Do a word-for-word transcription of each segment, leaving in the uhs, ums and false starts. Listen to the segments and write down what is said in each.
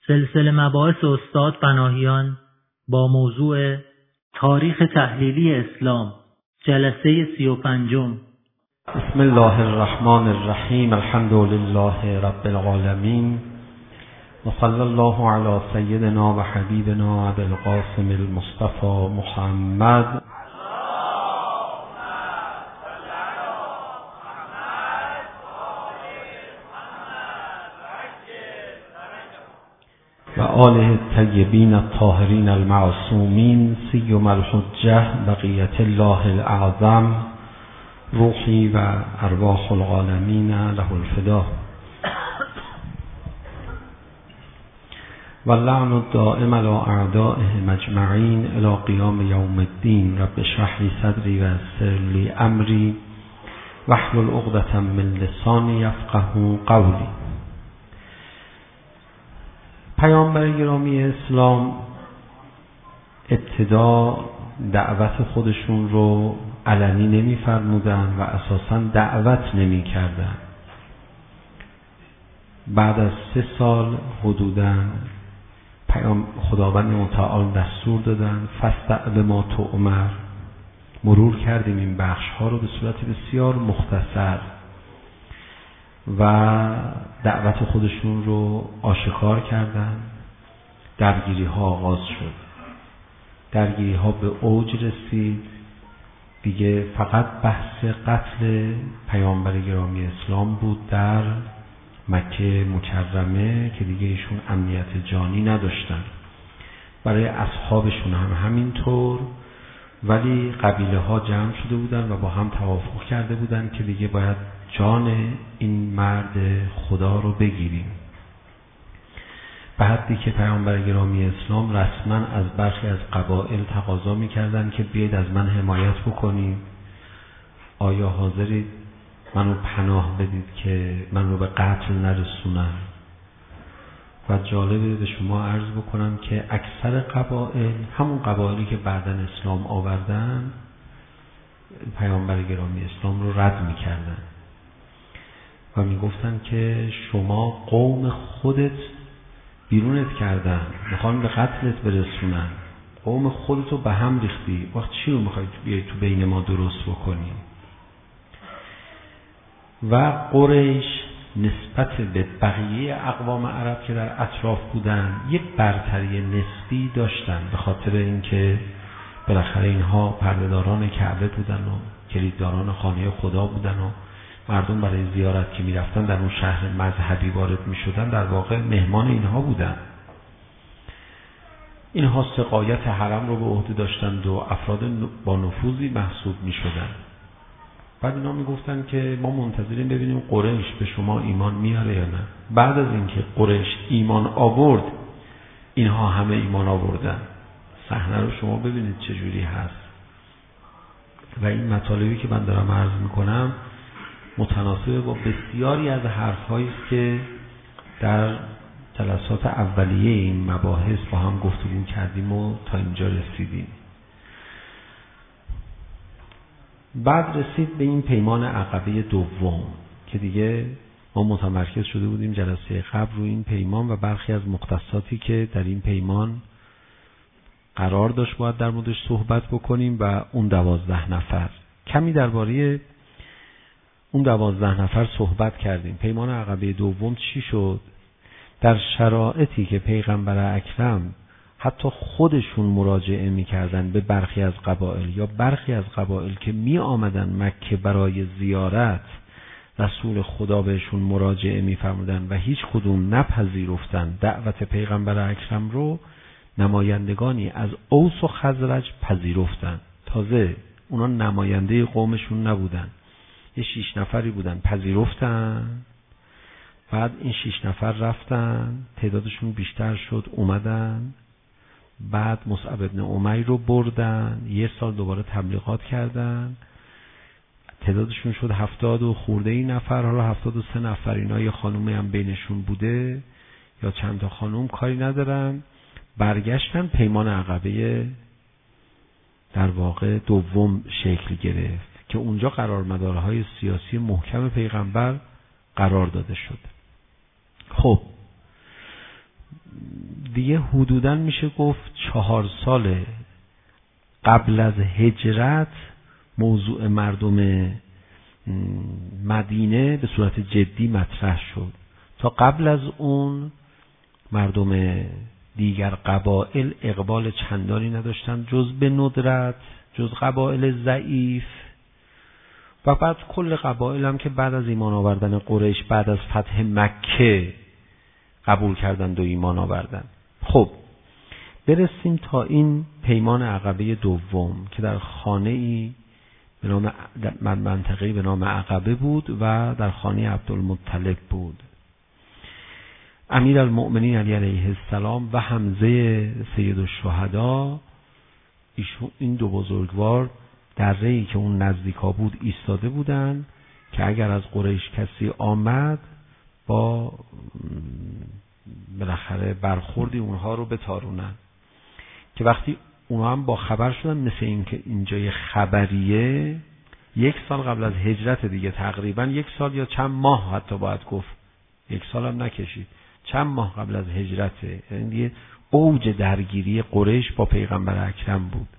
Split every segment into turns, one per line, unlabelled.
سلسله مباحث استاد پناهیان با موضوع تاریخ تحلیلی اسلام، جلسه سی و پنجم.
بسم الله الرحمن الرحیم. الحمد لله رب العالمین و صلی الله علی سیدنا و حبیبنا ابی القاسم المصطفى محمد. و آله الطیبین الطاهرین المعصومین سیما الحجة بقیة الله الاعظم روحی و ارواح العالمین له الفدا. و اللعن الدائم علی اعدائهم اجمعین الی قیام یوم الدین. رب اشرح لی صدری و یسر لی امری واحلل عقدة من لسانی یفقهوا قولی. پیامبر گرامی اسلام ابتدا دعوت خودشون رو علنی نمی فرمودن و اساساً دعوت نمی کردن. بعد از سه سال حدوداً پیام خداوند متعال دستور دادن فاستع بما تؤمر. مرور کردیم این بخش ها رو به صورت بسیار مختصر و دعوت خودشون رو آشکار کردن. درگیری ها آغاز شد. درگیری ها به اوج رسید. دیگه فقط بحث قتل پیامبر گرامی اسلام بود در مکه مکرمه که دیگه ایشون امنیت جانی نداشتن. برای اصحابشون هم همینطور، ولی قبیله ها جمع شده بودن و با هم توافق کرده بودن که دیگه باید جان این مرد خدا رو بگیریم. به حدی که پیامبر گرامی اسلام رسما از برخی از قبایل تقاضا می‌کردند که بیاید از من حمایت بکنید. آیا حاضرید منو پناه بدید که من رو به قتل نرسونن؟ و جالبه به شما عرض بکنم که اکثر قبایل، همون قبایلی که بعداً اسلام آوردن، پیامبر گرامی اسلام رو رد می‌کردن و میگفتن که شما قوم خودت بیرونت کردن، میخوان به قتلت برسونن، قوم خودتو به هم ریختی، وقت چی رو میخوای بیای تو بین ما درست بکنی؟ و قریش نسبت به بقیه اقوام عرب که در اطراف بودن یک برتری نسبی داشتن، به خاطر اینکه بالاخره اینها پردهداران کعبه بودن و کلیدداران خانه خدا بودن و مردم برای زیارت که میرفتن در اون شهر مذهبی وارد میشدن در واقع مهمان اینها بودن. اینها سقایت حرم رو به عهده داشتند و افراد با نفوذی محسوب میشدن. بعد اینا میگفتن که ما منتظریم ببینیم قریش به شما ایمان میاره یا نه. بعد از اینکه قریش ایمان آورد، اینها همه ایمان آوردن. صحنه رو شما ببینید چجوری هست. و این مطالبی که من دارم عرض میکنم متناسب با بسیاری از حرف‌هایی است که در جلسات اولیه این مباحث با هم گفتگو کردیم و تا اینجا رسیدیم. بعد رسید به این پیمان عقبه دوم که دیگه ما متمرکز شده بودیم جلسه قبل روی این پیمان و برخی از مختصاتی که در این پیمان قرار داشت باید در موردش صحبت بکنیم و اون دوازده نفر. کمی درباره اون دوازده نفر صحبت کردیم. پیمان عقبه دوم چی شد؟ در شرایطی که پیغمبر اکرم حتی خودشون مراجعه می‌کردن به برخی از قبایل یا برخی از قبایل که می آمدن مکه برای زیارت، رسول خدا بهشون مراجعه می‌فرمودن و هیچ کدوم نپذیرفتن دعوت پیغمبر اکرم رو، نمایندگانی از اوس و خزرج پذیرفتن. تازه اونا نماینده قومشون نبودن، یه شیش نفری بودن پذیرفتن. بعد این شیش نفر رفتن، تعدادشون بیشتر شد، اومدن. بعد مصعب بن عمیر رو بردن، یه سال دوباره تبلیغات کردن، تعدادشون شد هفتاد و خورده این نفر. حالا هفتاد و سه نفر، اینا یه خانومی هم بینشون بوده یا چند تا خانوم، کاری ندارن. برگشتن، پیمان عقبه در واقع دوم شکل گرفت که اونجا قرارمدارهای سیاسی محکم پیغمبر قرار داده شد. خب دیگه حدوداً میشه گفت چهار سال قبل از هجرت موضوع مردم مدینه به صورت جدی مطرح شد. تا قبل از اون مردم دیگر قبایل اقبال چندانی نداشتند جز به ندرت، جز قبایل ضعیف، و بعد کل قبایل هم که بعد از ایمان آوردن قریش بعد از فتح مکه قبول کردند و ایمان آوردند. خب برسیم تا این پیمان عقبه دوم که در خانه‌ای به نام منطقه‌ای به نام عقبه بود و در خانه عبدالمطلب بود. امیرالمؤمنین علی علیه السلام و حمزه سید الشهدا، ایشون این دو بزرگوار در رهی که اون نزدیکا بود ایستاده بودن که اگر از قریش کسی آمد با بالاخره برخوردی اونها رو بتارونن. که وقتی اونها هم با خبر شدن، مثل این که اینجای خبریه، یک سال قبل از هجرت دیگه، تقریبا یک سال یا چند ماه حتی باید گفت، یک سال هم نکشید، چند ماه قبل از هجرته، یعنی دیگه اوج درگیری قریش با پیغمبر اکرم بود.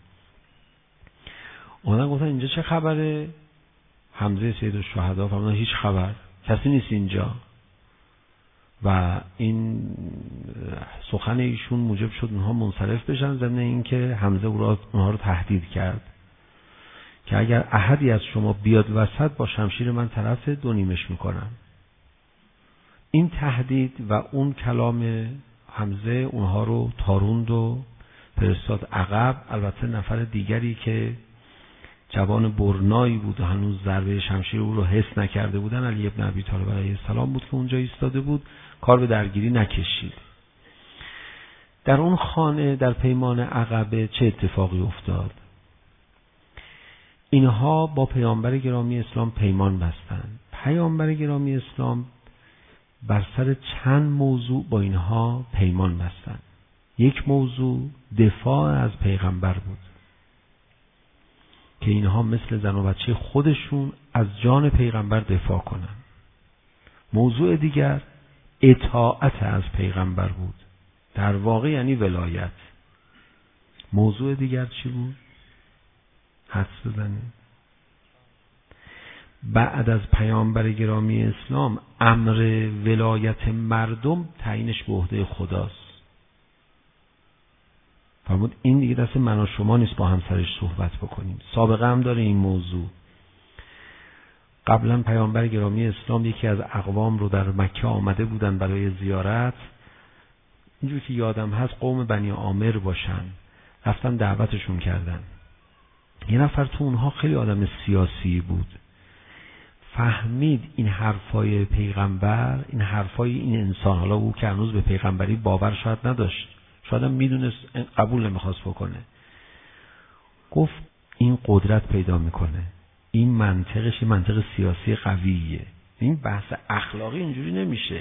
اونا گفتن اینجا چه خبره؟ حمزه سید الشهدا فرمودن هیچ خبر، کسی نیست اینجا. و این سخن ایشون موجب شد اونها منصرف بشن، ضمن اینکه حمزه اونها رو تهدید کرد که اگر احدی از شما بیاد وسط با شمشیر من طرف دو نیمش میکنم. این تهدید و اون کلام حمزه اونها رو تاروند و فرستاد عقب. البته نفر دیگری که جوان برنایی بود و هنوز ضربه شمشیر او رو حس نکرده بودن، علی ابن ابی طالب علیه السلام بود که اونجا ایستاده بود، کار به درگیری نکشید. در اون خانه در پیمان عقبه چه اتفاقی افتاد؟ اینها با پیامبر گرامی اسلام پیمان بستند. پیامبر گرامی اسلام بر سر چند موضوع با اینها پیمان بستند. یک موضوع دفاع از پیغمبر بود که اینها مثل زن و بچه خودشون از جان پیغمبر دفاع کنن. موضوع دیگر اطاعت از پیغمبر بود، در واقع یعنی ولایت. موضوع دیگر چی بود؟ حدس بزنید. بعد از پیامبر گرامی اسلام امر ولایت مردم تعیینش به عهده خداست. فرمود این دیگه دست من و شما نیست با همسرش صحبت بکنیم. سابقه هم داره این موضوع. قبلا پیامبر گرامی اسلام یکی از اقوام رو در مکه آمده بودن برای زیارت، اینجور که یادم هست قوم بنی عامر باشن، رفتن دعوتشون کردن. یه نفر تو اونها خیلی آدم سیاسی بود، فهمید این حرفای پیغمبر، این حرفای این انسان، حالا او که هنوز به پیغمبری باور شاید نداشت، شاید هم میدونست قبول نمیخواست بکنه، گفت این قدرت پیدا میکنه، این منطقش این منطق سیاسی قویه، این بحث اخلاقی اینجوری نمیشه،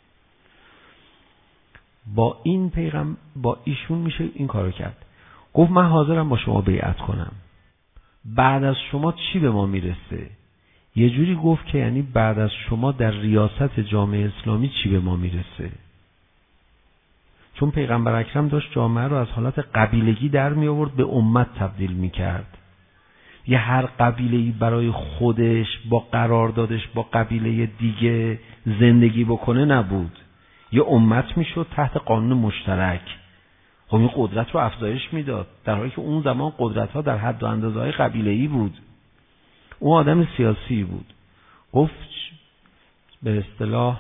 با این پیغمبر با ایشون میشه این کارو کرد. گفت من حاضرم با شما بیعت کنم، بعد از شما چی به ما میرسه؟ یه جوری گفت که یعنی بعد از شما در ریاست جامعه اسلامی چی به ما میرسه؟ چون پیغمبر اکرم داشت جامعه رو از حالت قبیلگی در می آورد به امت تبدیل می کرد. یه هر قبیله‌ای برای خودش با قراردادش با قبیله دیگه زندگی بکنه نبود، یه امت می شد تحت قانون مشترک. خب این قدرت رو افزایش میداد، در حالی که اون زمان قدرت ها در حد و اندازه های قبیله‌ای بود. اون آدم سیاسی بود. گفت به اصطلاح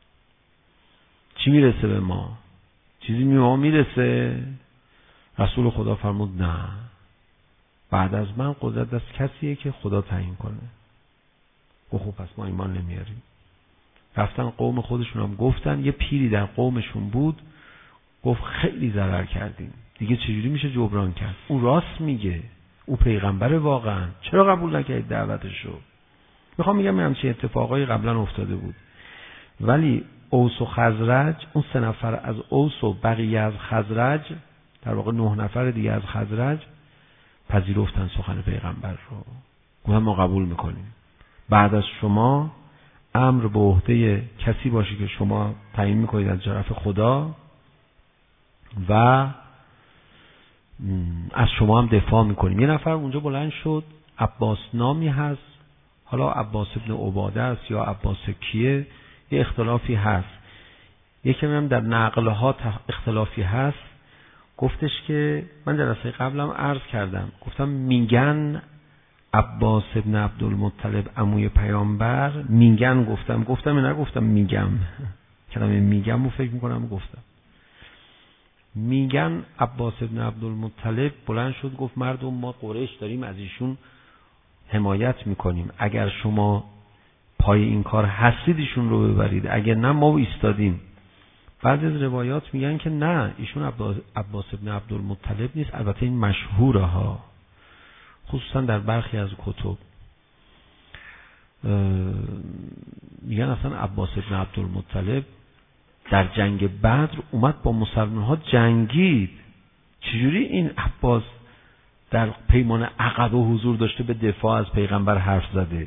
چی میرسه به ما؟ چیزی به ما میرسه؟ رسول خدا فرمود نه، بعد از من قدرت دست کسیه که خدا تعیین کنه. گفت خب پس ما ایمان نمیاریم. رفتن قوم خودشون هم گفتن، یه پیری در قومشون بود گفت خیلی ضرر کردیم، دیگه چجوری میشه جبران کرد؟ اون راست میگه، او پیغمبر واقعا، چرا قبول نکردید دعوتشو؟ میخوام میگم همچین اتفاقایی قبلا افتاده بود، ولی اوس و خزرج، اون سه نفر از اوس و بقیه از خزرج، در واقع نه نفر دیگه از خزرج، پذیرفتن سخن پیغمبر رو، گفتن ما قبول میکنیم، بعد از شما امر به عهده کسی باشه که شما تعیین میکنید از طرف خدا و از شما هم دفاع میکنیم. یه نفر اونجا بلند شد، عباس نامی هست، حالا عباس ابن عباده است یا عباس کیه، یه اختلافی هست، یکی هم در نقلها اختلافی هست. گفتش که من جلسه قبلم عرض کردم، گفتم میگن عباس ابن عبدالمطلب عموی پیامبر، میگن گفتم گفتم نه گفتم میگم کلمه میگم رو فکر میکنم گفتم میگن عباس ابن عبدالمطلب بلند شد گفت مردم ما قریش داریم از ایشون حمایت میکنیم، اگر شما پای این کار هستید ایشون رو ببرید، اگر نه ما ایستادیم. بعضی از روایات میگن که نه ایشون عباس, عباس ابن عبدالمطلب نیست. البته این مشهوره ها، خصوصا در برخی از کتب میگن اصلا عباس ابن عبدالمطلب در جنگ بدر اومد با مسلمان ها جنگید. چجوری این عباس در پیمان عقبه حضور داشته به دفاع از پیغمبر حرف زده؟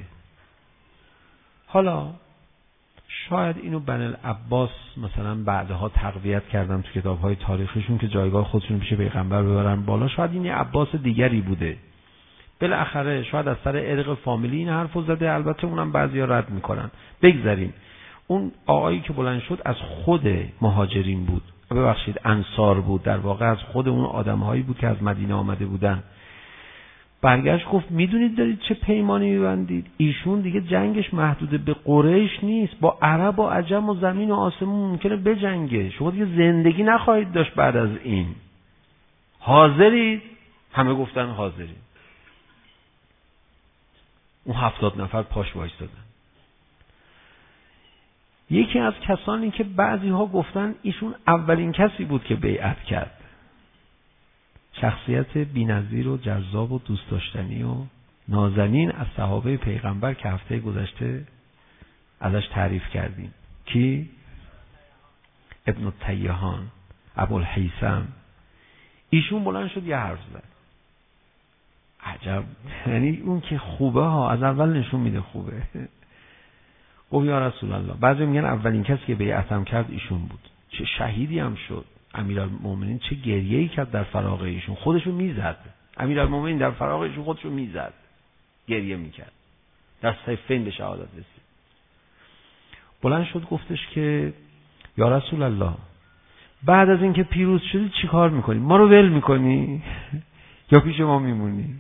حالا شاید اینو بنی العباس مثلا بعدها تقویت کردن تو کتاب‌های تاریخیشون که جایگاه خودشون پیش پیغمبر ببرن بالا. شاید این یه عباس دیگری بوده، بالاخره شاید از سر ارق فامیلی این حرفو زده. البته اونم بعضیا رد میکنن. بگذاریم اون آقایی که بلند شد از خود مهاجرین بود، ببخشید انصار بود، در واقع از خود اون آدم‌هایی بود که از مدینه آمده بودن. برگشت گفت میدونید دارید چه پیمانی میبندید؟ ایشون دیگه جنگش محدود به قریش نیست، با عرب و عجم و زمین و آسمون ممکنه بجنگه. شما دیگه زندگی نخواهید داشت بعد از این. حاضرید؟ همه گفتن حاضرید. اون هفتاد نفر پاش وایستادن. یکی از کسانی که بعضی ها گفتن ایشون اولین کسی بود که بیعت کرد، شخصیت بی‌نظیر و جذاب و دوست داشتنی و نازنین از صحابه پیغمبر که هفته گذشته ازش تعریف کردیم. کی؟ ابن التیهان، ابوالهیثم. ایشون بلند شد یه حرف زد. عجب، یعنی اون که خوبه ها از اول نشون میده خوبه. گفت یا رسول الله، بعضی میگن اولین کسی که بیعتم کرد ایشون بود. چه شهیدی هم شد. امیرالمومنین چه گریه‌ای کرد در فراق ایشون، خودشو میزد. امیرالمومنین در فراق ایشون خودشو میزد، گریه میکرد. در صفین به شهادت رسید. بلند شد گفتش که یا رسول الله، بعد از اینکه پیروز شدی چی کار میکنی؟ ما رو ول میکنی یا پیش ما میمونی؟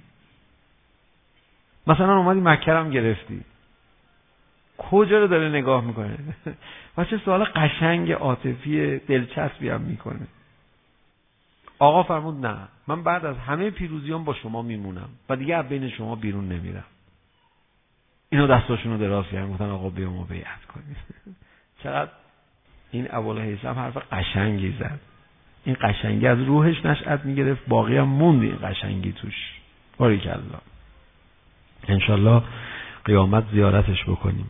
مثلا اومدی مکه هم گرفتی، کجا رو داره نگاه میکنه؟ و چه سوال قشنگ عاطفی دلچسبی هم میکنه. آقا فرمود نه، من بعد از همه پیروزیام با شما میمونم و دیگه از بین شما بیرون نمیرم. اینو دستاشون رو دراز کردن، گفتن آقا بیا ما بیعت کنیم. چقدر این ابوالهیثم حرف قشنگی زد. این قشنگی از روحش نشأت میگرفت، باقی هم موند این قشنگی توش. باریکالله. انشالله قیامت زیارتش بکنیم.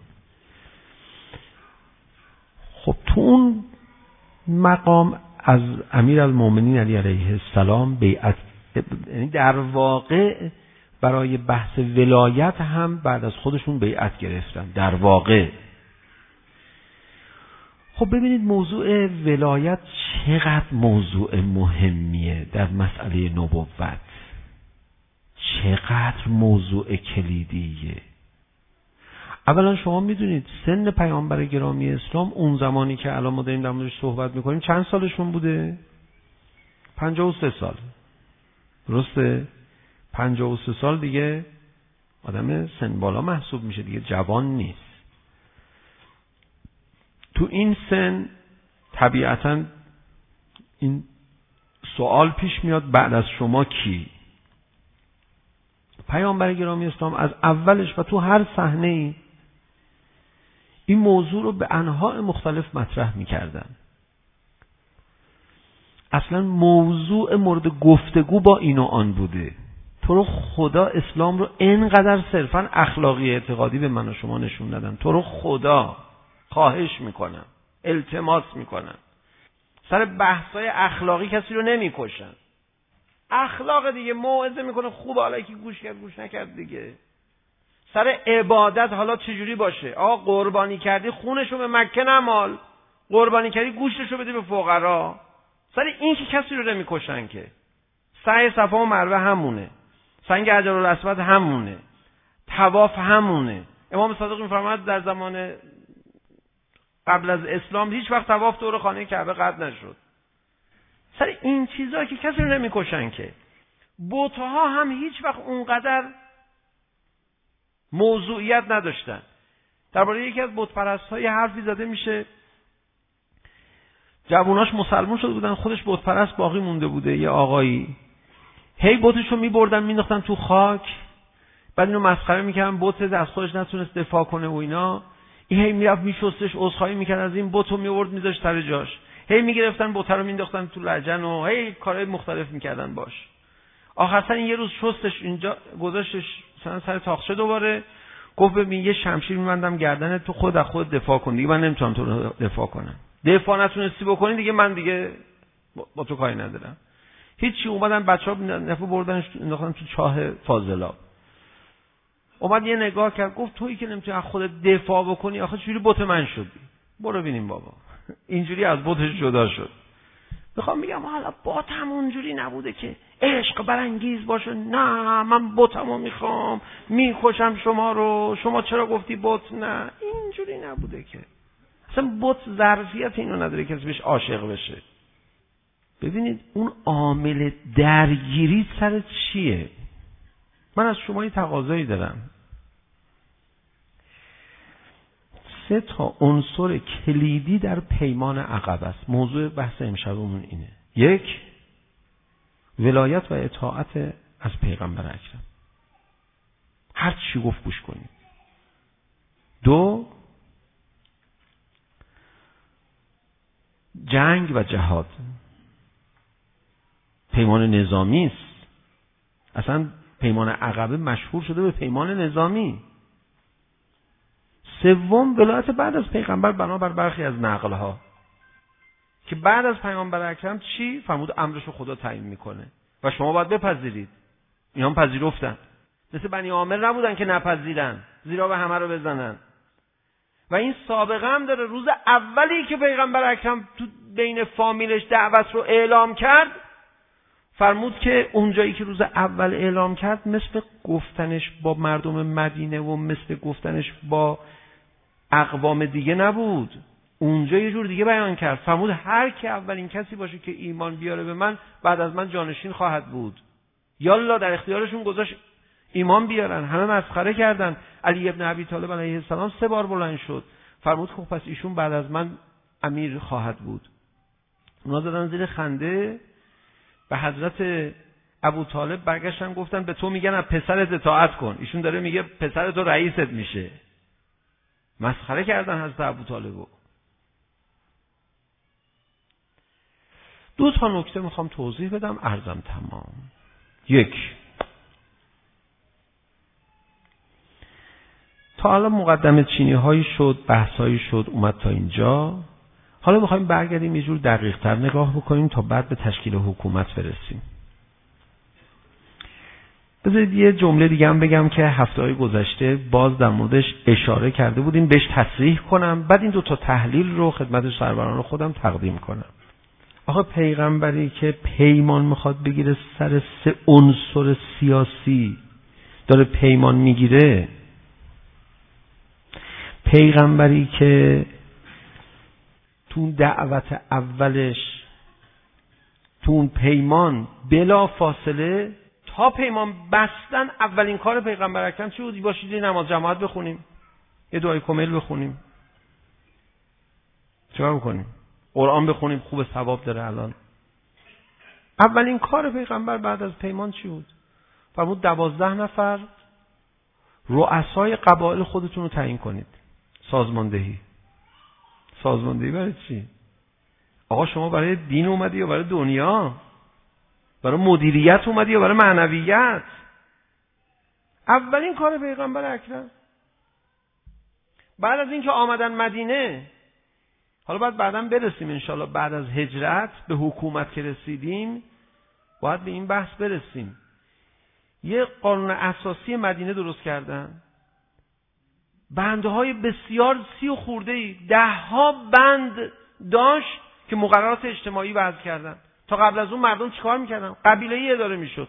خب تو اون مقام از امیرالمومنین علی علیه السلام بیعت، یعنی در واقع برای بحث ولایت هم بعد از خودشون بیعت گرفتن در واقع. خب ببینید موضوع ولایت چقدر موضوع مهمیه در مسئله نبوت، چقدر موضوع کلیدیه. اولا شما میدونید سن پیامبر گرامی اسلام اون زمانی که الان ما داریم در موردش صحبت میکنیم چند سالشون بوده؟ پنجاه و سه سال. درسته؟ پنجاه و سه سال دیگه آدم سن بالا محسوب میشه دیگه، جوان نیست. تو این سن طبیعتاً این سوال پیش میاد بعد از شما کی؟ پیامبر گرامی اسلام از اولش و تو هر صحنه‌ای این موضوع رو به انواع مختلف مطرح می‌کردن. اصلا موضوع مورد گفتگو با این و آن بوده. تو رو خدا اسلام رو اینقدر صرفاً اخلاقی اعتقادی به من و شما نشون دادن. تو رو خدا خواهش میکنم، التماس میکنم، سر بحثای اخلاقی کسی رو نمیکشن. اخلاق دیگه موعظه میکنه خوبه، حالا یکی گوش کرد گوش نکرد دیگه. سر عبادت حالا چجوری باشه؟ آقا قربانی کردی خونشو به مکه نمال، قربانی کردی گوشتشو بده به فقرا. سر این که کسی رو نمیکشن که. سعی صفا و مروه همونه، سنگ حجر الاسود همونه، طواف همونه. امام صادق میفرماید در زمان قبل از اسلام هیچ وقت طواف دور خانه کعبه قطع نشد. سر این چیزا که کسی رو نمیکشن که. بت‌ها هم هیچ وقت اونقدر موضوعیت نداشتن. درباره یکی از بت پرست‌ها یه حرفی زده میشه، جووناش مسلمان شده بودن، خودش بت پرست باقی مونده بوده. یه آقایی هی بتشو میبردن مینداختن تو خاک، بعد اینو مسخره میکردن، بت از خودش نتونست دفاع کنه و اینا. این هی میرفت میشستش، عذرخواهی میکرد از این بتو میورد میذاشت سر جاش، هی میگرفتن بت رو مینداختن تو لجن و هی کارهای مختلف میکردن باش. آخر سر یه روز شستش اینجا گذاشتش مثلا سر تاقچه دوباره، گفت ببین یه شمشیر میبندم گردن تو، خود از خود دفاع کن دیگه، من نمیتونم تو رو دفاع کنم. دفاع نتونستی بکنی دیگه، من دیگه با تو کاری ندارم. هیچی. اومدن بچه‌ها نفو بردنش انداختن تو چاه فاضلاب. اومد یه نگاه کرد، گفت تویی که نمیتونی از خودت دفاع بکنی، آخه چجوری بت من شدی؟ برو ببینیم بابا. اینجوری از بتش جدا شد. میخوام بگم حالا بتم اونجوری نبوده که عشق برانگیز باشه، نه من بتمو میخوام میکشم شما رو، شما چرا گفتی بت؟ نه اینجوری نبوده که. اصلا بت ظرفیت اینو نداره کسی بهش عاشق بشه. ببینید اون عامل درگیری سر چیه؟ من از شما یه تقاضایی دارم. سه تا عنصر کلیدی در پیمان عقبه است. موضوع بحث امشبمون اینه. یک، ولایت و اطاعت از پیغمبر اکرم. هر چی گفت گوش کنید. دو، جنگ و جهاد. پیمان نظامی است. اصلا پیمان عقبه مشهور شده به پیمان نظامی. سوم، ولایت بعد از پیغمبر بنابر برخی از نقلها که بعد از پیامبر اکرم چی؟ فرمود امرشو خدا تعیین میکنه و شما باید بپذیرید. اینا هم پذیرفتن. مثل بنی عامر نبودن که نپذیرن، زیرا به همه رو بزنن. و این سابقه هم داره. روز اولی که پیغمبر اکرم تو بین فامیلش دعوت رو اعلام کرد، فرمود که اونجایی که روز اول اعلام کرد مثل گفتنش با مردم مدینه و مثل گفتنش با اقوام دیگه نبود. اونجا یه جور دیگه بیان کرد. فرمود هر کی اولین کسی باشه که ایمان بیاره به من، بعد از من جانشین خواهد بود. یالا در اختیارشون گذاشت ایمان بیارن. همه مسخره کردن. علی ابن ابی طالب علیه السلام سه بار بلند شد، فرمود خب پس ایشون بعد از من امیر خواهد بود. اونا دادن زیر خنده. به حضرت ابو طالب برگشتن گفتن به تو میگن از پسرت اطاعت کن، ایشون داره میگه پسر تو رئیست میشه. مسخره کردن حضرت ابو طالبو. دو تا نکته میخوام توضیح بدم، عرضم تمام. یک، تا حالا مقدمه چینی هایی شد، بحث هایی شد، اومد تا اینجا. حالا میخوایم برگردیم یه جور دقیق تر نگاه بکنیم تا بعد به تشکیل حکومت برسیم. بذارید یه جمله دیگه هم بگم که هفته‌های گذشته باز در موردش اشاره کرده بودیم، بهش تصریح کنم، بعد این دو تا تحلیل رو خدمت سروران خودم تقدیم کنم. آخه پیغمبری که پیمان میخواد بگیره سر سه عنصر سیاسی داره پیمان میگیره، پیغمبری که تو دعوت اولش تو اون پیمان بلا فاصله تا پیمان بستن اولین کار پیغمبر اکرم چی بود؟ باشید نماز جماعت بخونیم، یه دعای کمیل بخونیم، چیکار بکنیم؟ قرآن بخونیم، خوب ثواب داره. الان اولین کار پیغمبر بعد از پیمان چی بود؟ فرمود دوازده نفر رؤسای قبایل خودتون رو تعیین کنید. سازماندهی. سازماندهی برای چی؟ آقا شما برای دین اومدی یا برای دنیا؟ برای مدیریت اومدی یا برای معنویت؟ اولین کار پیغمبر اکرم بعد از اینکه آمدن مدینه، حالا باید بعداً برسیم انشالله، بعد از هجرت به حکومت که رسیدیم باید به این بحث برسیم. یه قانون اساسی مدینه درست کردن، بندهای بسیار سی و خورده‌ای، ده ها بند داشت که مقررات اجتماعی وضع کردن. تا قبل از اون مردم چیکار میکردن؟ قبیله‌ای اداره میشد.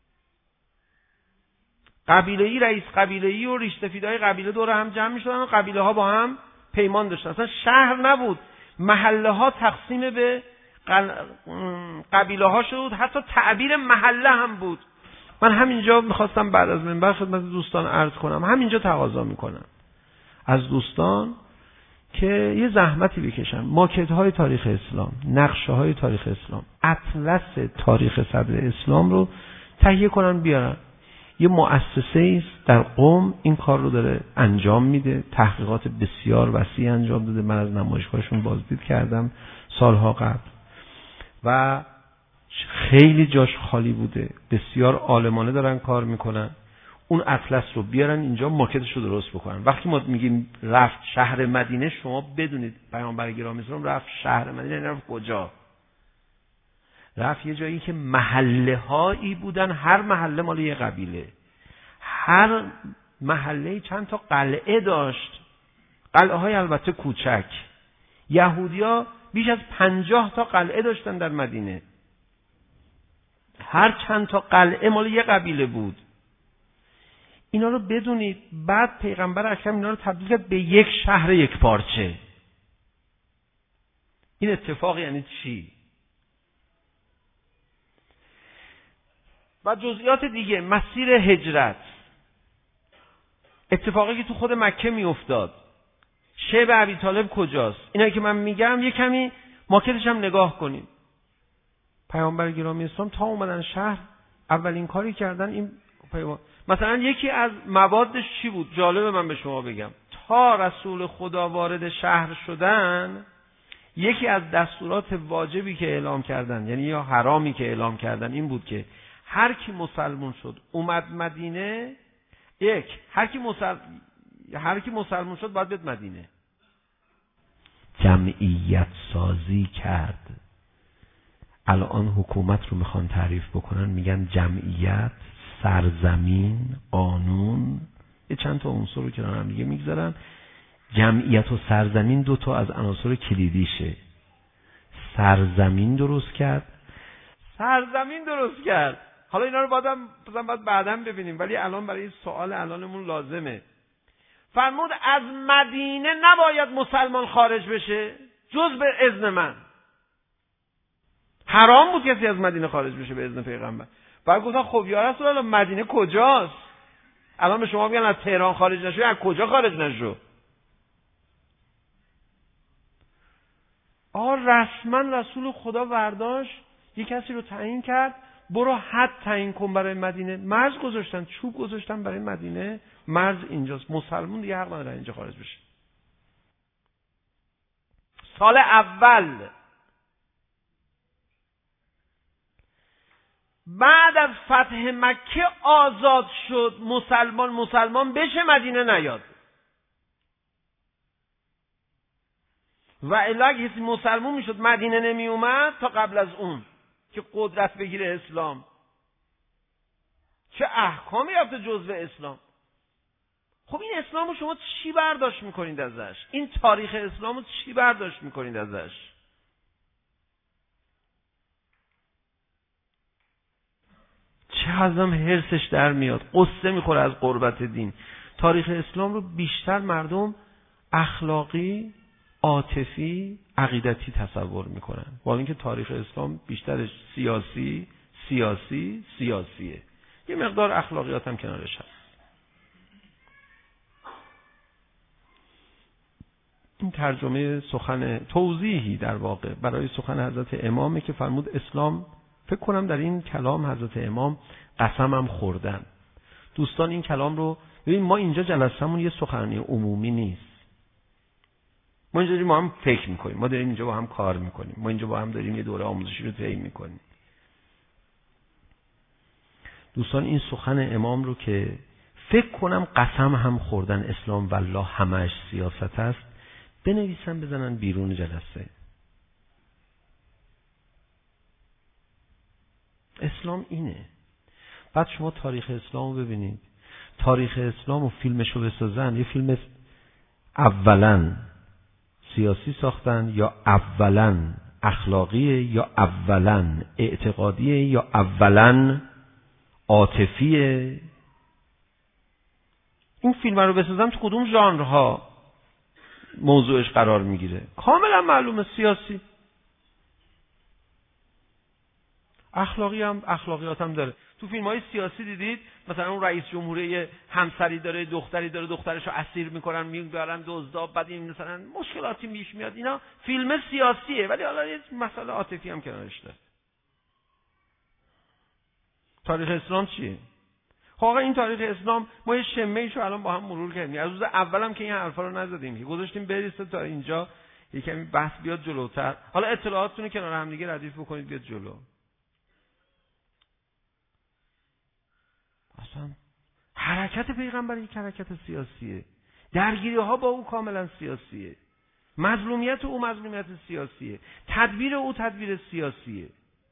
قبیله‌ای، رئیس قبیله‌ای و ریش سفیدای قبیله دور هم جمع میشدن و قبیله ها با هم پیمان داشتن. اصلا شهر نبود، محله ها تقسیم به قبیله ها شد، حتی تعبیر محله هم بود. من همینجا میخواستم بعد از منبر خدمت دوستان عرض کنم، همینجا تقاضا میکنم از دوستان که یه زحمتی بکشن، ماکت های تاریخ اسلام، نقشه های تاریخ اسلام، اطلس تاریخ صدر اسلام رو تهیه کنن بیارن. یه مؤسسه است در قم این کار رو داره انجام میده، تحقیقات بسیار وسیع انجام داده. من از نمایشگاهشون بازدید کردم سالها قبل و خیلی جاش خالی بوده، بسیار عالمانه دارن کار میکنن. اون اطلس رو بیارن اینجا، ماکتش رو درست بکنن. وقتی ما میگیم رفت شهر مدینه، شما بدونید پیامبر گرامی اسلام رفت شهر مدینه، رفت کجا؟ رفت یه جایی که محله هایی بودن، هر محله مال یه قبیله، هر محله چند تا قلعه داشت، قلعه های البته کوچک. یهودیا بیش از پنجاه تا قلعه داشتن در مدینه، هر چند تا قلعه مال یه قبیله بود. اینا رو بدونید. بعد پیغمبر اکرم اینا رو تبدیل کرد به یک شهر یک پارچه. این اتفاق یعنی چی؟ و جزئیات دیگه، مسیر هجرت، اتفاقی که تو خود مکه می افتاد، شیب ابی طالب کجاست، اینا که من میگم یه کمی ماکتش هم نگاه کنید. پیامبر گرامی اسلام تا اومدن شهر اولین کاری کردن این پیام... مثلا یکی از موادش چی بود؟ جالبه من به شما بگم. تا رسول خدا وارد شهر شدن، یکی از دستورات واجبی که اعلام کردن، یعنی یا حرامی که اعلام کردن، این بود که هر کی مسلمان شد اومد مدینه، یک هر کی مسل... هر کی مسلمان شد باید بیاد مدینه. جمعیت سازی کرد. الان حکومت رو میخوان تعریف بکنن، میگن جمعیت، سرزمین، قانون، یه چند تا عنصر رو کنار هم دیگه میگذارن. جمعیت و سرزمین دو تا از عناصر کلیدیشه. سرزمین درست کرد، سرزمین درست کرد. حالا اینا رو بعدم بعد بعداً ببینیم، ولی الان برای این سوال الانمون لازمه. فرمود از مدینه نباید مسلمان خارج بشه جز به اذن من. حرام بود کسی از مدینه خارج بشه به اذن پیغمبر. بعد گفتن خب یا رسول الله مدینه کجاست؟ الان به شما میگن از تهران خارج نشو، از کجا خارج نشو؟ آه رسما رسول خدا برداشت یه کسی رو تعیین کرد، برو حد تعیین کن برای مدینه. مرز گذاشتن، چوب گذاشتن برای مدینه، مرز اینجاست، مسلمون دیگه حق نداره اینجا خارج بشه. سال اول بعد از فتح مکه آزاد شد، مسلمان مسلمان بشه، مدینه نیاد. و الا کسی مسلمان میشد مدینه نمی اومد تا قبل از اون که قدرت بگیره اسلام. چه احکامی رفته جزء اسلام. خب این اسلام رو شما چی برداشت میکنید ازش؟ این تاریخ اسلام رو چی برداشت میکنید ازش؟ چه ازم حرسش در میاد، قصه میخوره از قربت دین. تاریخ اسلام رو بیشتر مردم اخلاقی، عاطفی، عقیدتی تصور میکنن، با اینکه تاریخ اسلام بیشترش سیاسی سیاسی سیاسیه. یه مقدار اخلاقیات هم کنارش هست. این ترجمه سخن، توضیحی در واقع برای سخن حضرت امامه که فرمود اسلام، فکر کنم در این کلام حضرت امام قسم هم خوردن. دوستان این کلام رو ببین، ما اینجا جلسمون یه سخنرانی عمومی نیست. ما اینجا داریم با هم فکر میکنیم، ما داریم اینجا با هم کار میکنیم، ما اینجا با هم داریم یه دوره آموزشی رو طی میکنیم. دوستان این سخن امام رو که فکر کنم قسم هم خوردن اسلام والله همش سیاست است، بنویسن بزنن بیرون جلسه. اسلام اینه. بعد شما تاریخ اسلام رو ببینید. تاریخ اسلام و فیلمش رو بسازن، یه فیلم اولاً سیاسی ساختن یا اولاً اخلاقیه یا اولا اعتقادیه یا اولا عاطفیه؟ این فیلم رو بسازم تو کدوم ژانرها موضوعش قرار میگیره؟ کاملا معلومه سیاسی. اخلاقی هم اخلاقیات هم داره. تو فیلم‌های سیاسی دیدید مثلا اون رئیس جمهوری همسری داره، دختری داره، دخترشو اسیر میکنن میبرن دزدا، بعد این مثلا مشکلاتی پیش میاد. اینا فیلم سیاسیه، ولی حالا یه مسئله عاطفی هم کنارش داره. تاریخ اسلام چیه؟ واقعا این تاریخ اسلام ما یه شمه‌ایشو الان با هم مرور کردیم. از روز اولم که این حرفا رو نزدیم که گذاشتیم بریسته تا اینجا یه کمی بحث بیاد جلوتر. حالا اطلاعاتتون رو کنار هم دیگه ردیف بکنید بیاد جلو. اصلا حرکت پیغمبر یک حرکت سیاسیه. درگیری ها با او کاملا سیاسیه. مظلومیت او مظلومیت سیاسیه. تدبیر او تدبیر سیاسیه.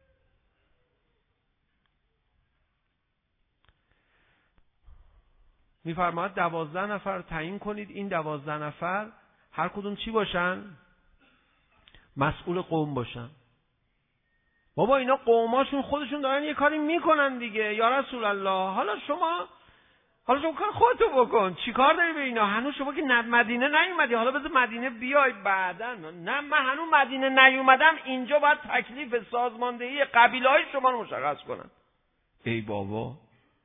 میفرماید دوازده نفر تعیین کنید، این دوازده نفر هر کدوم چی باشن؟ مسئول قوم باشن. بابا اینا قوماشون خودشون دارن یه کاری میکنن دیگه یا رسول الله. حالا شما حالا شما کار خودتو بکن، چی کار داری به اینا؟ هنوز شما که مدینه نیومدی، حالا بذار مدینه بیای بعداً. نه من هنوز مدینه نیومدم، اینجا باید تکلیف سازماندهی قبیله‌های شما رو مشخص کنن. ای بابا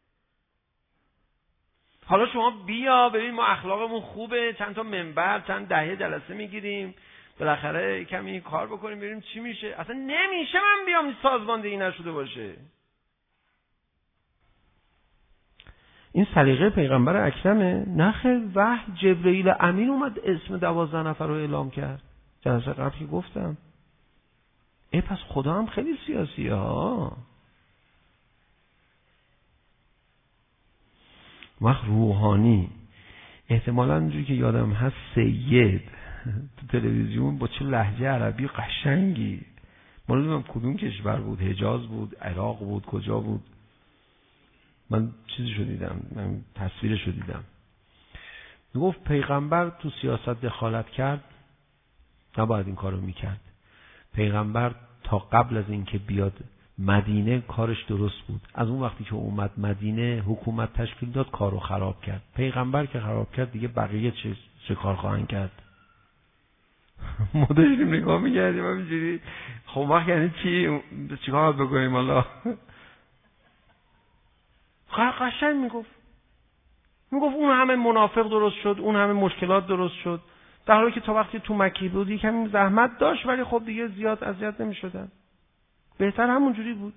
حالا شما بیا ببین ما اخلاقمون خوبه، چند تا منبر چند دهه جلسه میگیریم، بالاخره کمی کار بکنیم ببینیم چی میشه. اصلا نمیشه من بیام سازماندهی نشده باشه. این سلیقه پیغمبر اکرمه؟ نه خیر، وحی جبرئیل امین اومد اسم دوازده نفر رو اعلام کرد. جلسه قبل که گفتم ای پس خدا هم خیلی سیاسیه ها. وقت روحانی احتمالاً اونجوری که یادم هست سید تو تلویزیون با چه لهجه عربی قشنگی، من نمیدونم کدوم کشور بود، حجاز بود، عراق بود، کجا بود، من چیزی شو دیدم، من تصویرش رو دیدم، میگفت پیغمبر تو سیاست دخالت کرد نباید این کارو میکرد. پیغمبر تا قبل از اینکه بیاد مدینه کارش درست بود، از اون وقتی که اومد مدینه حکومت تشکیل داد کارو خراب کرد. پیغمبر که خراب کرد دیگه بقیه چه, چه کار خواهند کرد؟ ما داشتیم نگاه میکردیم همینجوری خب وقت یعنی چی؟ چی کار بکنیم حالا؟ قشنگ میگفت میگفت اون همه منافق درست شد، اون همه مشکلات درست شد، در حالی که تا وقتی تو مکی بود کمی زحمت داشت ولی خب دیگه زیاد اذیت نمیشدن. بهتر همونجوری بود.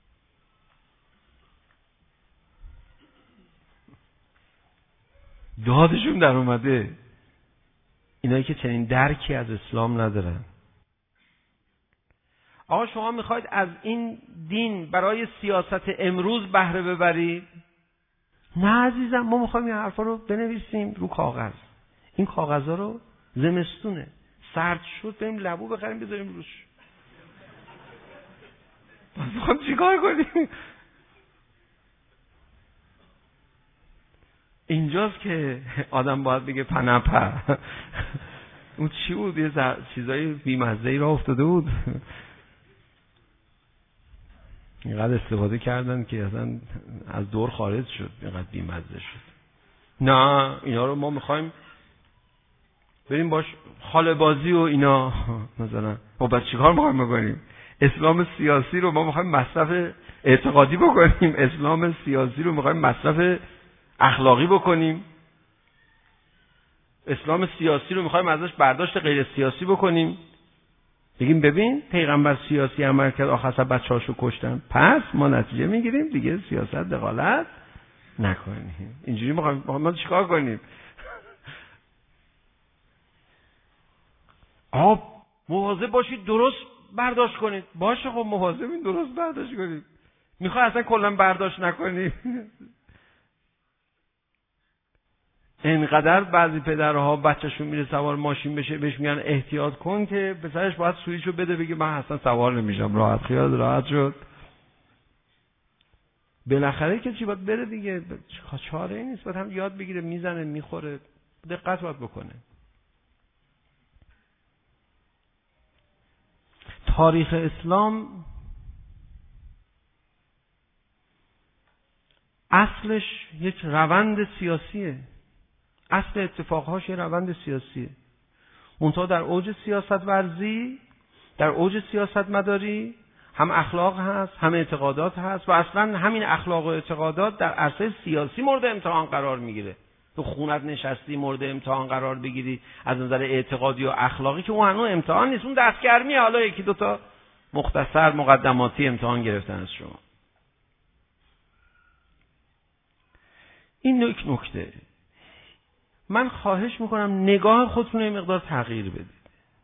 دادشون در اومده. اینایی که چنین درکی از اسلام ندارن. آقا شما میخواید از این دین برای سیاست امروز بهره ببرید؟ نه عزیزم، ما میخوایم این حرفا رو بنویسیم رو کاغذ. این کاغذها رو زمستونه سرد شد بریم لبو بخریم بذاریم روش. میخوایم چیکار کنیم؟ اینجاست که آدم باید بگه پنپه. اون چی بود؟ یه چیزای بیمزه‌ای را افتاده بود. اینقدر استفاده کردن که اصلا از دور خارج شد، اینقدر بیمزه شد. نه اینا رو ما میخوایم بریم باش خاله بازی و اینا مثلا. خب بعد چیکار میخوایم بکنیم؟ اسلام سیاسی رو ما میخوایم مصرف اعتقادی بکنیم، اسلام سیاسی رو میخوایم مصرف اخلاقی بکنیم، اسلام سیاسی رو میخوایم ازش برداشت غیر سیاسی بکنیم، بگیم ببین پیغمبر سیاسی عمل کرد آخر سر بچه‌هاشو کشتن، پس ما نتیجه میگیریم دیگه سیاست دخالت نکنیم. اینجوری میخوایم ما چیکار کنیم؟ آب مواظب باشید درست برداشت کنید. باشه خب مواظبین درست برداشت کنید. میخوای اصلا کلا برداشت نکنید؟ اینقدر بعضی پدرها بچه‌شون میره سوار ماشین بشه بهش میگن احتیاط کن که پسرش باید سویچو بده بگه من اصلا سوار نمیشم، راحت خیال راحت شد. بالاخره که چی باید بره دیگه، چاره نیست، باید هم یاد بگیره، میزنه میخوره، دقت باید بکنه. تاریخ اسلام اصلش یک روند سیاسیه. اصل اتفاقهاش یه روند سیاسیه. منتها در اوج سیاست ورزی، در اوج سیاست مداری هم اخلاق هست، هم اعتقادات هست و اصلا همین اخلاق و اعتقادات در عرصه سیاسی مورد امتحان قرار میگیره. تو خونت نشستی مورد امتحان قرار بگیری از نظر اعتقادی و اخلاقی که اون هنوز امتحان نیست، اون دستگرمیه. حالا یکی دوتا مختصر مقدماتی امتحان گرفتن از شما. این یک نکته. من خواهش میکنم نگاه خودتون رو مقدار تغییر بدید.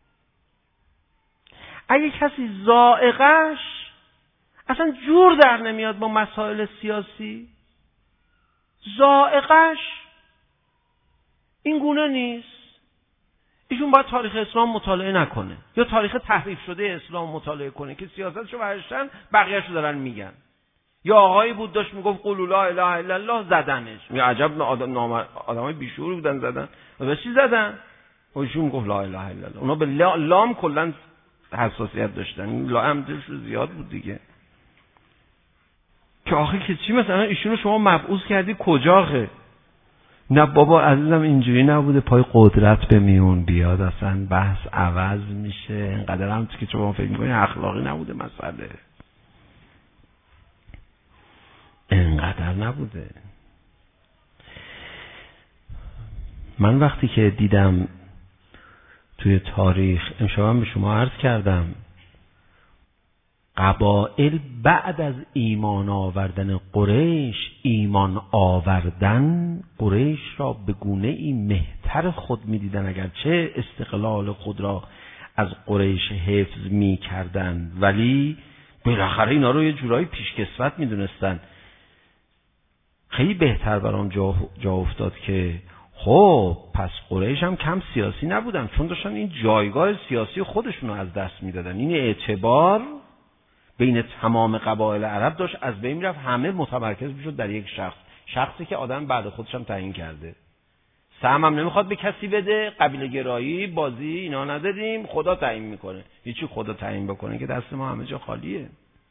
اگه کسی ذائقه‌اش اصلا جور در نمیاد با مسائل سیاسی، ذائقه‌اش این گونه نیست، ایشون باید تاریخ اسلام مطالعه نکنه یا تاریخ تحریف شده اسلام مطالعه کنه که سیاستشو برشتن بقیه‌شو دارن میگن. یا آقایی بود داشت میگفت قولوا لا اله الا الله، زدنش. یا عجب آدم آدمای بیشعور بودن زدن. و چی زدن؟ ایشون گفت لا اله الا الله. اونا به لام کلا حساسیت داشتن. این لا هم دلش زیاد بود دیگه. که آخه که چی مثلا ایشونو شما مبعوث کردی کجا خه؟ نه بابا عزیزم اینجوری نبوده، پای قدرت به میون بیاد اصلا بحث عوض میشه. اینقدر هم که شما فکر میکنی اخلاقی نبوده مسئله. اینقدر نبوده. من وقتی که دیدم توی تاریخ، امشبم به شما عرض کردم، قبایل بعد از ایمان آوردن قریش، ایمان آوردن قریش را به گونه ای مهتر خود می دیدن، اگرچه استقلال خود را از قریش حفظ می کردن، ولی بالاخره اینا رو یه جورایی پیشکسوت می دونستن. خیلی بهتر برام جا, جا افتاد که خب پس قریش هم کم سیاسی نبودن، چون داشتن این جایگاه سیاسی خودشون رو از دست می دادن. این اعتبار بین تمام قبایل عرب داشت از بین میرفت، همه متمرکز میشد در یک شخص، شخصی که آدم بعد خودش هم تعیین کرده. سهم هم نمیخواد به کسی بده، قبیله گرایی بازی اینا نداریم، خدا تعیین میکنه. هیچی خدا تعیین بکنه که دست ما همه جا خالیه.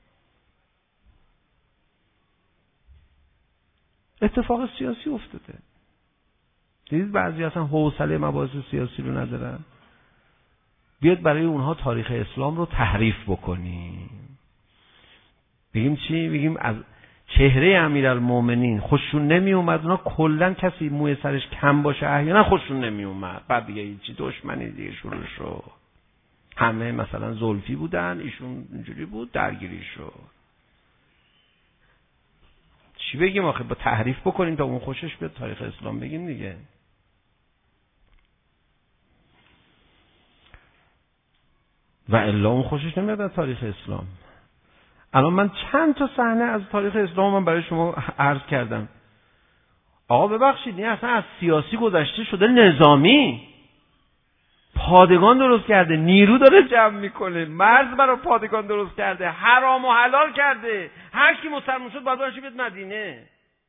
اتفاق سیاسی افتاده. دیدید بعضی اصلا حوصله مباحث سیاسی رو ندارن. بیاد برای اونها تاریخ اسلام رو تحریف بکنیم. بگیم چی؟ بگیم از چهره امیرالمومنین خوششون نمی اومد، اونا کلا کسی موی سرش کم باشه احیانا خوششون نمی اومد، بعد دیگه هیچی دشمنی دیگه شروع شد. همه مثلا زلفی بودن، ایشون اینجوری بود، درگیری شد. چی بگیم آخه؟ با تحریف بکنیم تا اون خوشش بیاد تاریخ اسلام بگیم دیگه. و الا اون خوشش نمیاد از تاریخ اسلام. الان من چند تا صحنه از تاریخ اسلام من برای شما عرض کردم. آقا ببخشید این اصلا از سیاسی گذشته شده نظامی. پادگان درست کرده، نیرو داره جمع میکنه، مرز برای پادگان درست کرده، حرام و حلال کرده. هر کی مسلمان شد باید باشه بیاد مدینه.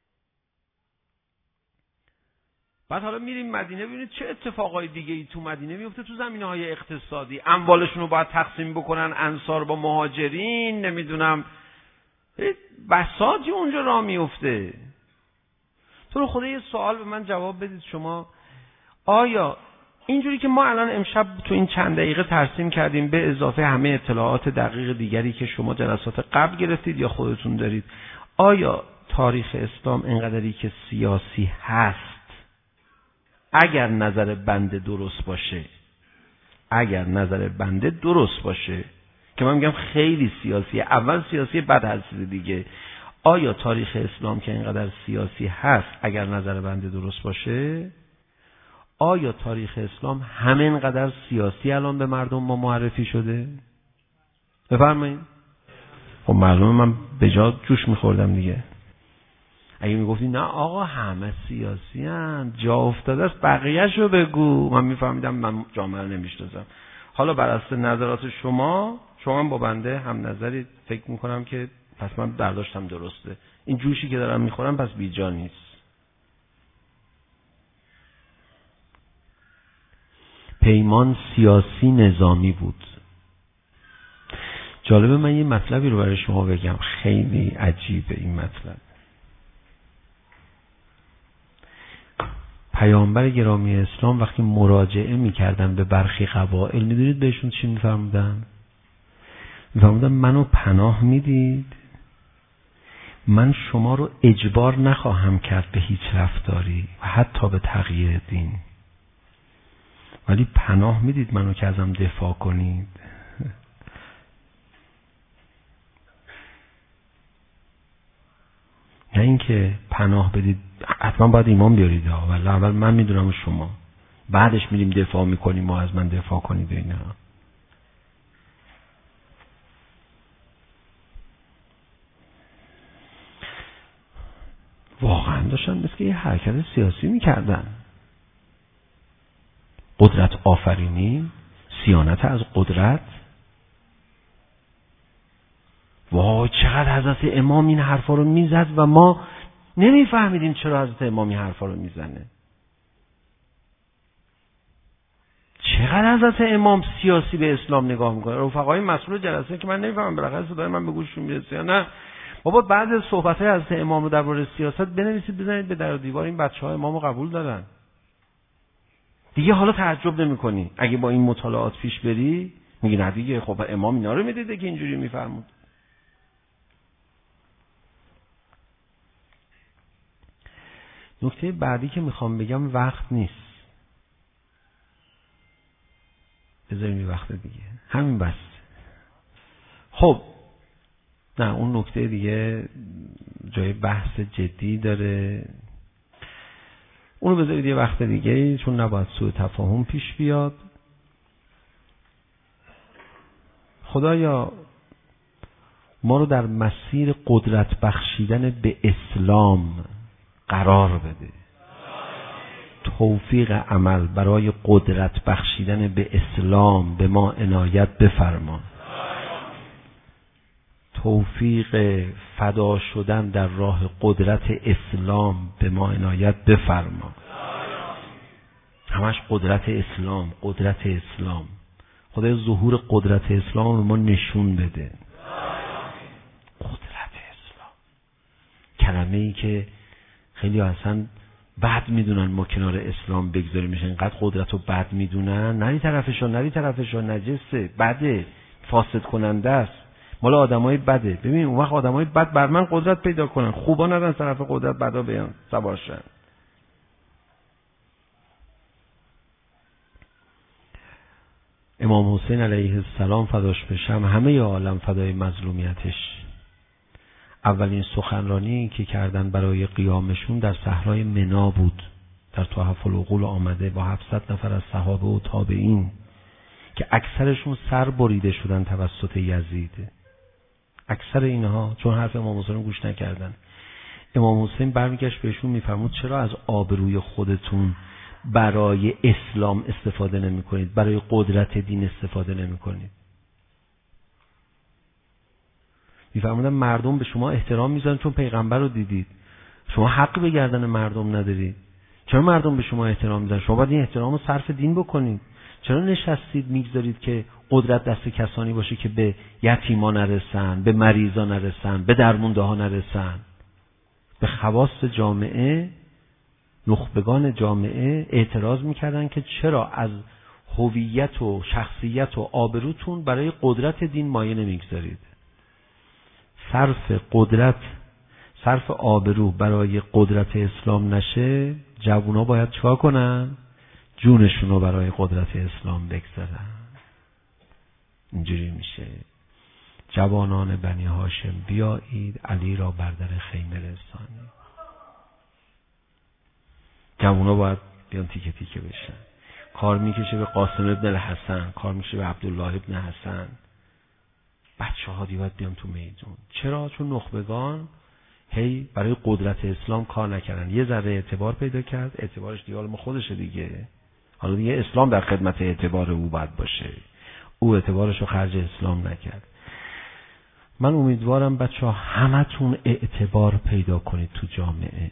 بعد حالا میریم مدینه ببینید چه اتفاقای دیگه ای تو مدینه میفته. تو زمینه‌های اقتصادی اموالشون رو باید تقسیم بکنن، انصار با مهاجرین، نمیدونم بساطی اونجا راه میفته. تو رو خدا یه سوال به من جواب بدید شما. آیا اینجوری که ما الان امشب تو این چند دقیقه ترسیم کردیم به اضافه همه اطلاعات دقیق دیگری که شما جلسات قبل گرفتید یا خودتون دارید، آیا تاریخ اسلام اینقدری که سیاسی هست اگر نظر بنده درست باشه، اگر نظر بنده درست باشه که من میگم خیلی سیاسیه، اول سیاسی بعد هر چیز دیگه، آیا تاریخ اسلام که اینقدر سیاسی هست اگر نظر بنده درست باشه، آیا تاریخ اسلام همینقدر سیاسی الان به مردم ما معرفی شده؟ بفرمایید. خب معلومه من به جا جوش میخوردم دیگه. اگه میگفتی نه آقا همه سیاسی هن، جا افتاده است، بقیه‌شو بگو، من میفهمیدم من جامعه رو نمیشناسم. حالا بر اساس نظرات شما، شما با بنده هم نظری فکر میکنم که پس من برداشتم درسته. این جوشی که دارم میخورم پس بیجا نیست. پیمان سیاسی نظامی بود. جالبه من یه مطلبی رو برای شما بگم، خیلی عجیبه این مطلب. پیامبر گرامی اسلام وقتی مراجعه میکردن به برخی قبایل، میدونید بهشون چی میفرمودن؟ میفرمودن منو پناه میدید، من شما رو اجبار نخواهم کرد به هیچ رفتاری و حتی به تغییر دین، ولی پناه میدید منو که ازم دفاع کنید. نه اینکه پناه بدید حتما باید ایمان بیارید، ولی اول من میدونم شما، بعدش میریم دفاع میکنیم ما از من دفاع کنید اینا. واقعا داشتن مثل که یه حرکت سیاسی میکردن، قدرت آفرینی، صیانت از قدرت. وای چقدر حضرت امام این حرفا رو میزد و ما نمیفهمیدیم چرا حضرت امام این حرفا رو میزنه. چقدر حضرت امام سیاسی به اسلام نگاه میکنه. رفقای مسئول جلسه که من نمیفهمم بالاخره صدای من به گوششون میرسه یا نه، بابا بعد از صحبت‌های حضرت امام رو درباره سیاست بنویسید بزنید به در و دیوار، این بچه‌ها امامو قبول دارن. دیگه حالا تعجب نمی‌کنی اگه با این مطالعات پیش بری، میگی نه دیگه خب امام اینا رو میدیده که اینجوری میفرمود. نکته بعدی که میخوام بگم وقت نیست، بذاریم یه وقت دیگه، همین بس. خب نه اون نکته دیگه جای بحث جدی داره، اونو بذارید یه وقت دیگه، چون نباید سوء تفاهم پیش بیاد. خدایا ما رو در مسیر قدرت بخشیدن به اسلام قرار بده، توفیق عمل برای قدرت بخشیدن به اسلام به ما عنایت بفرما، توفیق فدا شدن در راه قدرت اسلام به ما عنایت بفرما. همش قدرت اسلام، قدرت اسلام. خدای ظهور قدرت اسلام به ما نشون بده. قدرت اسلام، کلمه ای که خیلی اصلا بد میدونن ما کنار اسلام بگذاریم، میشه اینقدر قدرت رو بد میدونن، نری طرفشو نری طرفشو نجسه، بده، فاسد کننده است، مال آدمای بده. ببین اون وقت آدمای بد بر من قدرت پیدا کنن، خوبا نرن طرف قدرت، بدا بیان سوارشن. امام حسین علیه السلام فداش بشم، همه عالم فدای مظلومیتش، اولین سخنرانی که کردن برای قیامشون در صحرای منی بود، در تحف العقول آمده، با هفتصد نفر از صحابه و تابعین که اکثرشون سر بریده شدن توسط یزید. اکثر اینها چون حرف امام حسین گوش نکردن. امام حسین برمیگشت بهشون میفرمود چرا از آبروی خودتون برای اسلام استفاده نمی کنید، برای قدرت دین استفاده نمی کنید؟ میفرمودن مردم به شما احترام میذارن چون پیغمبر رو دیدید، شما حق به گردن مردم ندارید. چرا مردم به شما احترام میذارن؟ شما باید این احترام رو صرف دین بکنید. چرا نشستید میگذارید که قدرت دست کسانی باشه که به یتیما نرسن، به مریضا نرسن، به درمونده ها نرسن، به خواص جامعه، نخبگان جامعه اعتراض میکردن که چرا از هویت و شخصیت و آبروتون برای قدرت دین مایه نمیگذارید. صرف قدرت، صرف آبرو برای قدرت اسلام نشه، جوونا باید چیکار کنن؟ جونشون رو برای قدرت اسلام بگذارن. اینجوری میشه. جوانان بنی هاشم بیایید علی را بر در خیمه رسانید. جوونا باید بیان تیکه تیکه بشن. کار میکشه به قاسم ابن الحسن، کار میشه به عبدالله ابن حسن. بچه ها دیوید بیان تو میدون. چرا؟ چون نخبگان هی برای قدرت اسلام کار نکردن. یه ذره اعتبار پیدا کرد، اعتبارش دیگه ما خودشه دیگه. حالا دیگه اسلام در خدمت اعتبار او باید باشه. او اعتبارش رو خرج اسلام نکرد. من امیدوارم بچه ها همتون اعتبار پیدا کنید تو جامعه.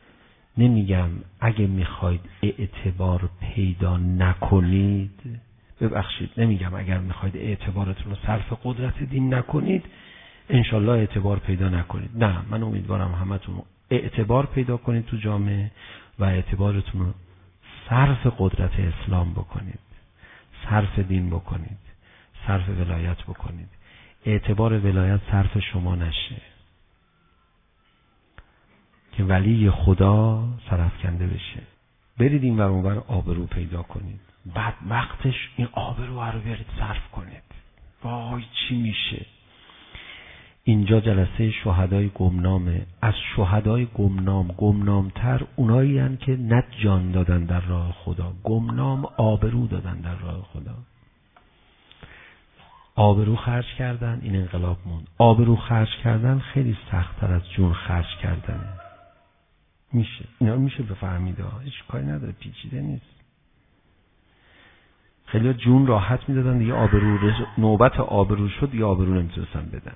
نمیگم اگه میخواید اعتبار پیدا نکنید ببخشید نمیگم اگر میخواید اعتبارتون رو صرف قدرت دین نکنید انشالله اعتبار پیدا نکنید، نه، من امیدوارم همتون اعتبار پیدا کنید تو جامعه و اعتبارتون رو صرف قدرت اسلام بکنید، صرف دین بکنید، صرف ولایت بکنید. اعتبار ولایت صرف شما نشه که ولی خدا سرافکنده بشه. برید این ور اون ور آبرو پیدا کنید، بعد وقتش این آبرو رو برید صرف کنید. وای چی میشه. اینجا جلسه شهدای گمنامه. از شهدای گمنام گمنامتر اونایی هن که نه جان دادن در راه خدا، گمنام آبرو دادن در راه خدا. آبرو خرج کردن، این انقلاب موند. آبرو خرج کردن خیلی سخت‌تر از جون خرج کردنه. میشه اینا میشه بفهمید، هیچ کاری نداره، پیچیده نیست. خیلی جون راحت میدادن دیگه، آبرو نوبت آبرو شد دیگه آبرو نمیتونستن بدن.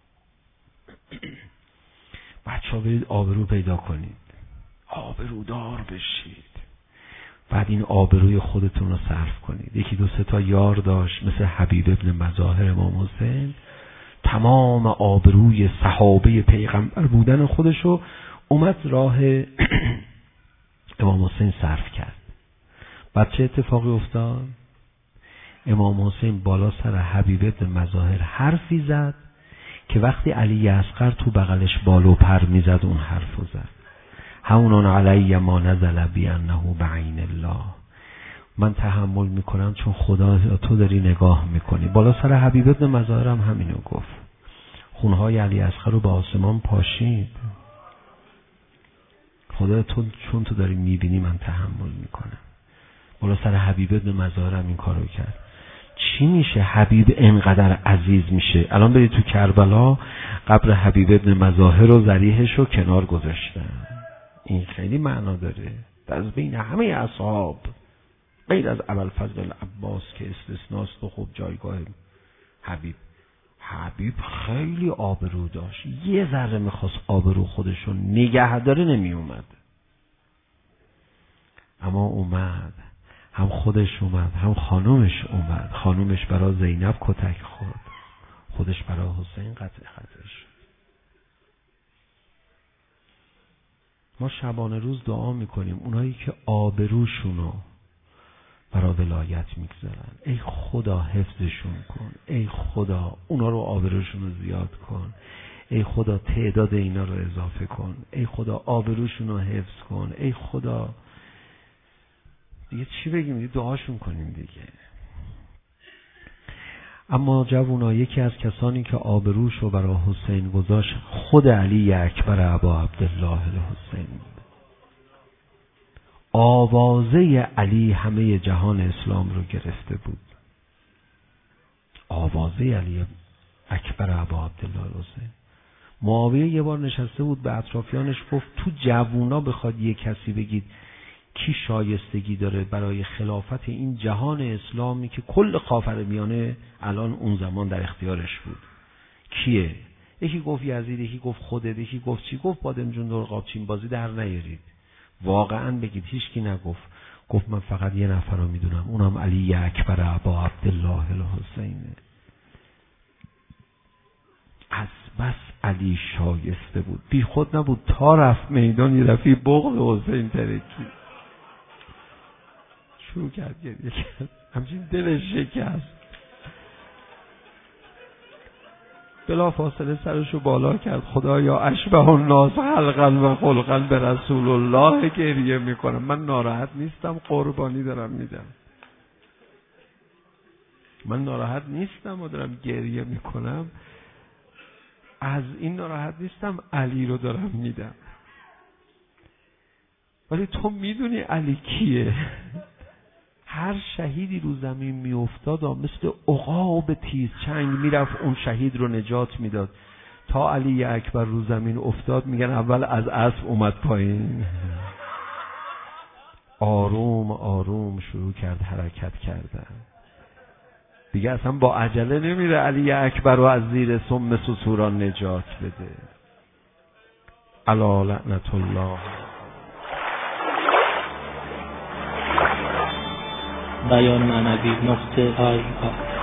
بچه‌ها برید آبرو پیدا کنید، آبرو دار بشید، بعد این آبروی خودتون رو صرف کنید. یکی دو سه تا یار داشت مثل حبیب ابن مظاهر امام حسین، تمام آبروی صحابه پیغمبر بودن خودشو اومد راه امام حسین صرف کرد. بعد چه اتفاقی افتاد؟ امام حسین بالا سر حبیب ابن مظاهر حرفی زد که وقتی علی اصغر تو بغلش بالو پر میزد اون حرفو زد. هونان علی ما نزل بی انه بعین الله. من تحمل میکنم چون خدا تو داری نگاه میکنی. بالا سر حبیب ابن مظاهر هم همینو گفت. خونهای علی اصغر رو به آسمان پاشید. خدا تو چون تو داری میبینی من تحمل میکنم. بالا سر حبیب ابن مظاهر هم این کارو کرد. چی میشه حبیب اینقدر عزیز میشه؟ الان برید تو کربلا قبر حبیب ابن مظاهر و ذریحش رو کنار گذاشتن. این خیلی معنا داره. از بین همه اصحاب غیر از ابوالفضل العباس که استثناست و خب جایگاه حبیب حبیب خیلی آبرو داشت. یه ذره میخواست آبرو خودشو نگه داره نمی اومد، اما اومد. هم خودش اومد هم خانومش اومد. خانومش برای زینب کتک خورد، خودش برای حسین قطع خطر شد. ما شبانه روز دعا میکنیم اونایی که آبروشونو برای ولایت میگذارن، ای خدا حفظشون کن، ای خدا اونا رو آبروشون رو زیاد کن، ای خدا تعداد اینا رو اضافه کن، ای خدا آبروشون رو حفظ کن، ای خدا. دیگه چی بگیم؟ دیگه دعاشون کنیم دیگه. اما جوونا، یکی از کسانی که آبروش رو برای حسین گذاشت خود علی اکبر ابا عبدالله الحسین بود. آوازه علی همه جهان اسلام رو گرفته بود. آوازه علی اکبر ابا عبدالله الحسین. معاویه یه بار نشسته بود به اطرافیانش گفت تو جوونا بخواد یه کسی بگید کی شایستگی داره برای خلافت این جهان اسلامی که کل خاورمیانه الان اون زمان در اختیارش بود، کیه؟ یکی گفت یزید، یکی گفت خودت، یکی گفت چی؟ گفت بادمجون دور قابچین بازی در نیارید. واقعا بگید هیچ کی نگفت. گفت من فقط یه نفر رو میدونم، اونم علی اکبر ابا عبدالله الحسینه. از بس علی شایسته بود، بی خود نبود، تا رفت میدان یه دفعه بغض حسین ترکی شروع کرد گریه کرد، همچین دلش شکست. بلا فاصله سرشو بالا کرد، خدایا اشبه الناس خلقا و خلقا به رسول الله گریه میکنم. من ناراحت نیستم، قربانی دارم میدم. من ناراحت نیستم و دارم گریه میکنم، از این ناراحت نیستم، علی رو دارم میدم. ولی تو میدونی علی کیه؟ هر شهیدی رو زمین میافتاد مثل عقاب تیز چنگ میرفت اون شهید رو نجات میداد. تا علی اکبر رو زمین افتاد میگن اول از اسب اومد پایین، آروم آروم شروع کرد حرکت کردن دیگه. اصلا با عجله نمیره علی اکبر رو از زیر سم سطوران نجات بده. الا لعنت الله.
بیان معنوی نقطه آی آر